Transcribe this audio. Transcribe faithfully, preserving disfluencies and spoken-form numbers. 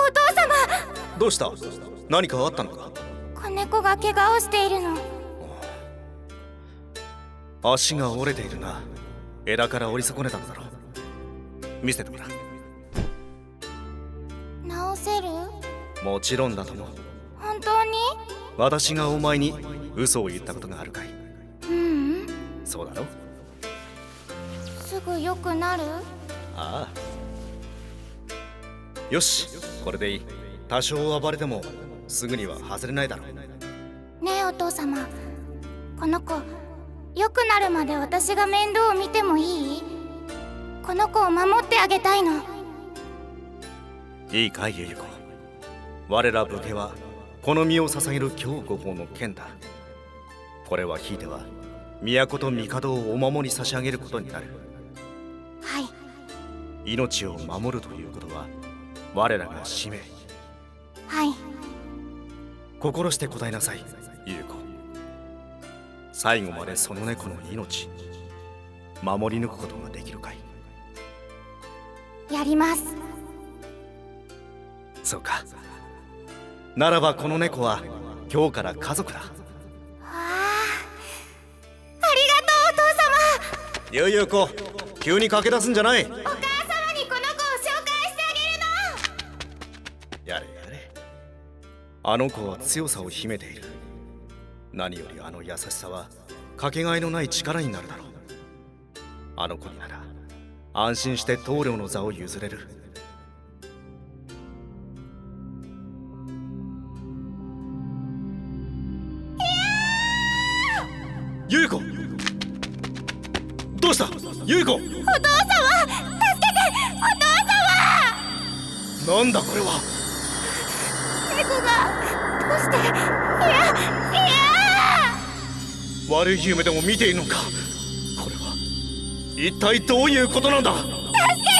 お父様。 どうした？何かあったのか？ 子猫が怪我をしているの。 足が折れているな。枝から折り損ねたのだろう。見せてごらん。 治せる？ もちろんだとも。 本当に？ 私がお前に嘘を言ったことがあるかい？ ううん。 そうだろ？ すぐ良くなる？ ああ。よし、これでいい。多少暴れてもすぐには外れないだろう。 ねえお父様、この子良くなるまで私が面倒を見てもいい？この子を守ってあげたいの。 いいかい、ゆゆ子。我ら武家はこの身を捧げる今日ご法の剣だ。これはひいては都と帝をお守り差し上げることになる。 はい。 命を守るということは我らが使命。 はい。 心して答えなさい、ゆゆ子。最後までその猫の命守り抜くことができるかい？ やります。 そうか。ならばこの猫は今日から家族だ。 わあ、ありがとうお父様。 ゆゆ子、急に駆け出すんじゃない。 お母様にこの子を紹介してあげるの。 やれやれ。あの子は強さを秘めている。何よりあの優しさはかけがえのない力になるだろう。あの子になら安心して棟梁の座を譲れる。ゆい子、どうした？ゆい子、お父様、助けて！お父様！なんだこれは。 猫がどうして？いやいや、 悪い夢でも見ているのか。これは一体どういうことなんだ。 助け